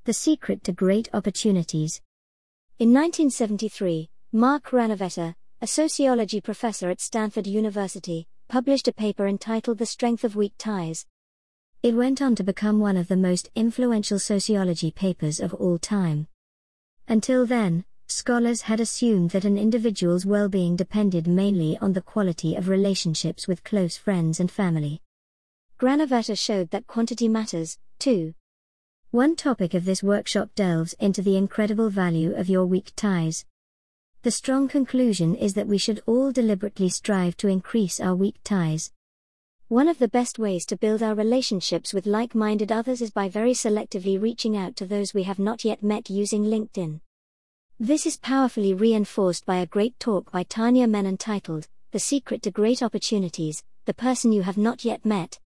The Secret to Great Opportunities. In 1973, Mark Granovetter, a sociology professor at Stanford University, published a paper entitled The Strength of Weak Ties. It went on to become one of the most influential sociology papers of all time. Until then, scholars had assumed that an individual's well-being depended mainly on the quality of relationships with close friends and family. Granovetter showed that quantity matters, too. One topic of this workshop delves into the incredible value of your weak ties. The strong conclusion is that we should all deliberately strive to increase our weak ties. One of the best ways to build our relationships with like-minded others is by very selectively reaching out to those we have not yet met using LinkedIn. This is powerfully reinforced by a great talk by Tanya Menon titled, The Secret to Great Opportunities, The Person You Have Not Yet Met,